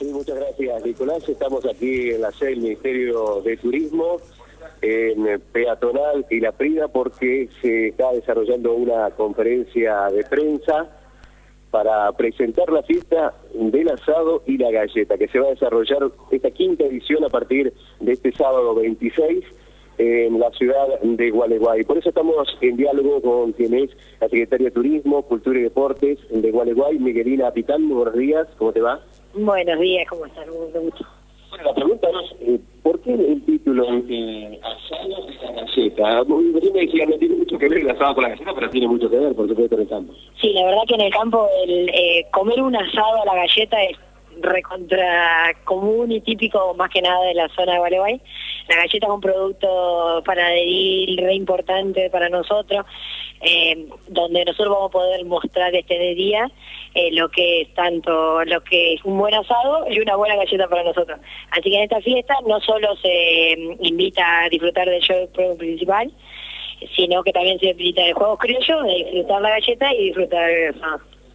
Sí, muchas gracias, Nicolás. Estamos aquí en la sede del Ministerio de Turismo, en Peatonal y La Prida, porque se está desarrollando una conferencia de prensa para presentar la fiesta del asado y la galleta, que se va a desarrollar esta quinta edición a partir de este sábado 26 en la ciudad de Gualeguay. Por eso estamos en diálogo con quien es la Secretaria de Turismo, Cultura y Deportes de Gualeguay, Miguelina Pitán. Buenos días, ¿cómo te va? Buenos días, ¿cómo estás? Mucho. Bueno, la pregunta es, ¿por qué el título asado y la galleta? Yo me decía, no tiene mucho que ver el asado con la galleta, pero tiene mucho que ver, por supuesto, en el campo. Sí, la verdad que en el campo comer un asado a la galleta es recontra común y típico, más que nada de la zona de Gualeguay. La galleta es un producto panaderil re importante para nosotros, donde nosotros vamos a poder mostrar este día lo que es un buen asado y una buena galleta para nosotros. Así que en esta fiesta no solo se invita a disfrutar del show principal, sino que también se invita de juegos criollos, de disfrutar la galleta y disfrutar del asado.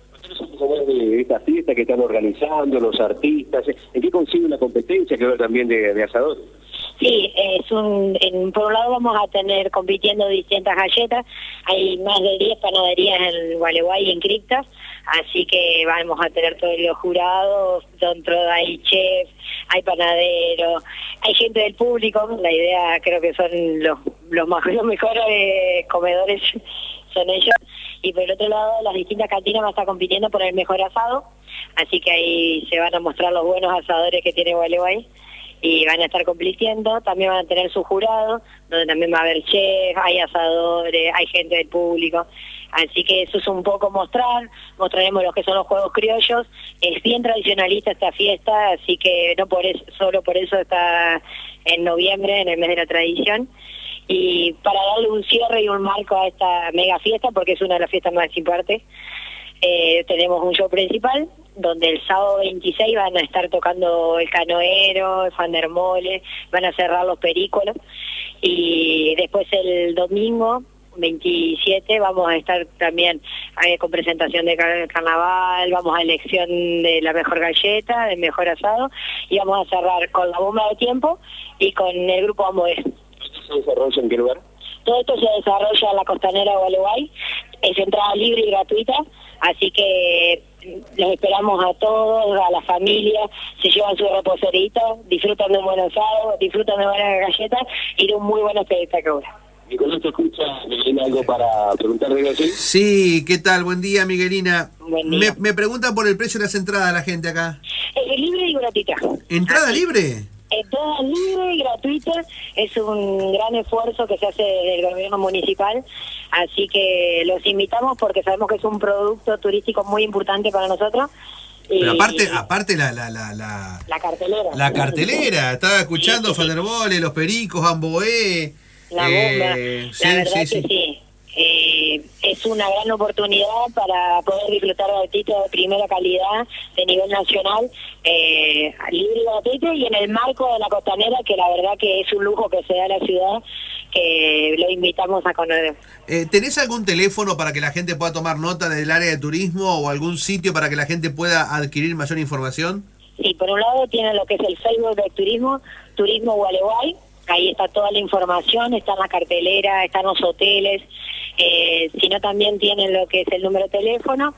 De esta fiesta que están organizando los artistas, ¿en qué consiste la competencia que va también de asadores? Sí, por un lado vamos a tener compitiendo distintas galletas, hay más de 10 panaderías en Gualeguay y en Criptas, así que vamos a tener todos los jurados, dentro hay chef, hay panaderos, hay gente del público, la idea creo que son los mejores comedores son ellos, y por el otro lado las distintas cantinas van a estar compitiendo por el mejor asado, así que ahí se van a mostrar los buenos asadores que tiene Gualeguay y van a estar compitiendo. También van a tener su jurado, donde también va a haber chef, hay asadores, hay gente del público, así que eso es un poco mostraremos lo que son los juegos criollos. Es bien tradicionalista esta fiesta, así que no solo por eso está en noviembre, en el mes de la tradición, y para darle un cierre y un marco a esta mega fiesta, porque es una de las fiestas más importantes, tenemos un show principal, donde el sábado 26 van a estar tocando el Canoero, el Fandermole, van a cerrar los Perícolos, y después el domingo 27 vamos a estar también con presentación de carnaval, vamos a elección de la mejor galleta, del mejor asado, y vamos a cerrar con la bomba de tiempo y con el grupo Amboé. ¿Se desarrolla en qué lugar? Todo esto se desarrolla en la costanera de Gualeguay, es entrada libre y gratuita, así que los esperamos a todos, a la familia, se llevan su reposerito, disfrutan de un buen asado, disfrutan de buenas galletas y de un muy buen espectáculo. Nicolás, ¿te escucha? ¿Tiene algo para preguntar de aquí? Sí, ¿qué tal? Buen día, Miguelina. Buen día. Me preguntan por el precio de las entradas la gente acá. Es libre y gratuita. ¿Entrada libre? Toda libre y gratuita, es un gran esfuerzo que se hace desde el gobierno municipal, así que los invitamos porque sabemos que es un producto turístico muy importante para nosotros. Pero aparte la cartelera. La cartelera, estaba escuchando, sí, Fandermole, Los Pericos, Amboé. La bomba, la verdad que sí. Es una gran oportunidad para poder disfrutar de artistas de primera calidad de nivel nacional, libre y gratuito, y en el marco de la costanera, que la verdad que es un lujo que se da a la ciudad, que lo invitamos a conocer. ¿Tenés algún teléfono para que la gente pueda tomar nota del área de turismo o algún sitio para que la gente pueda adquirir mayor información? Sí, por un lado tienen lo que es el Facebook de Turismo Gualeguay. Ahí está toda la información, está en la cartelera, están los hoteles, sino también tienen lo que es el número de teléfono,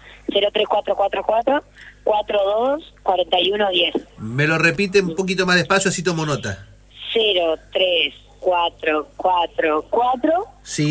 03444-424110. Me lo repite un poquito más despacio, así tomo nota. 03444 ¿sí?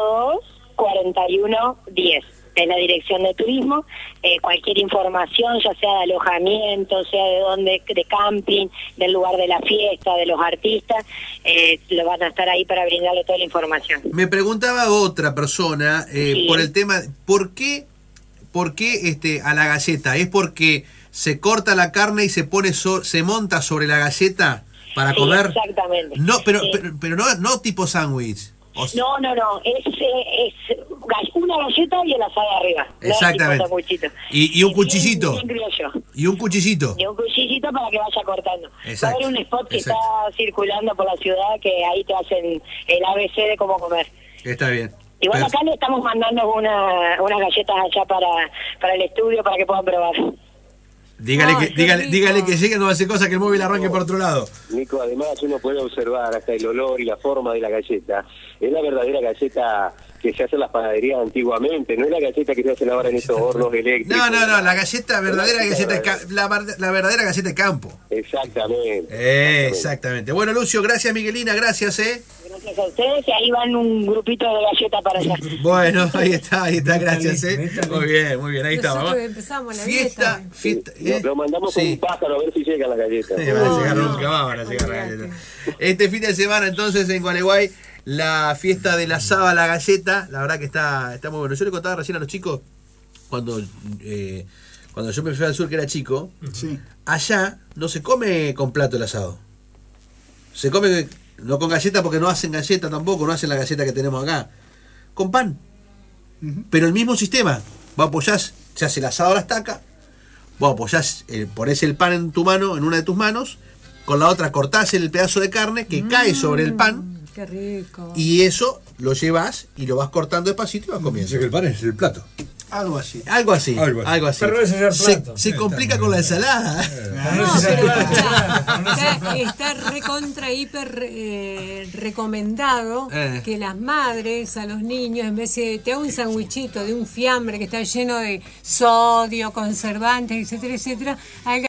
424110. Es la dirección de turismo. Cualquier información, ya sea de alojamiento, sea de dónde, de camping, del lugar de la fiesta, de los artistas, lo van a estar ahí para brindarle toda la información. Me preguntaba otra persona sí, por el tema, ¿por qué a la galleta? ¿Es porque se corta la carne y se monta sobre la galleta para comer? Exactamente. No, pero no tipo sándwich. No, es una galleta y el asado arriba. Exactamente. No, y un cuchillito. Y un cuchillito para que vaya cortando. Exacto. Va a haber un spot que está circulando por la ciudad, que ahí te hacen el ABC de cómo comer. Está bien. Igual acá le estamos mandando unas galletas allá para el estudio para que puedan probar. Dígale que llegue, no va a hacer cosa que el móvil arranque por otro lado. Nico, además uno puede observar hasta el olor y la forma de la galleta. Es la verdadera galleta que se hace en las panaderías antiguamente, no es la galleta que se hacen ahora en estos hornos eléctricos. No, la galleta verdadera, la verdadera galleta de campo. Exactamente. Exactamente. Bueno, Lucio, gracias, Miguelina, gracias, Gracias a ustedes, y ahí van un grupito de galletas para allá. Bueno, ahí está, gracias, Muy bien, ahí está. Nosotros empezamos la fiesta. Lo mandamos con un pájaro a ver si llegan las galletas. Sí, van a llegar nunca más, van a llegar las galletas. Este fin de semana, entonces, en Gualeguay, la fiesta del asado a la galleta, la verdad que está muy bueno. Yo le contaba recién a los chicos, cuando yo me fui al sur, que era chico, allá no se come con plato el asado. Se come, no con galleta, porque no hacen galleta tampoco, no hacen la galleta que tenemos acá. Con pan. Pero el mismo sistema. Vos apoyás, se hace el asado a la estaca, vos apoyás, ponés el pan en tu mano, en una de tus manos, con la otra cortás el pedazo de carne que cae sobre el pan. Qué rico. Y eso lo llevas y lo vas cortando despacito y vas comiendo. Dice que el pan es el plato. Algo así. Pero ese es el plato. Se complica con la ensalada. No, pero está recontra hiper recomendado que las madres a los niños, en vez de te hago un sandwichito de un fiambre que está lleno de sodio, conservantes, etcétera, etcétera,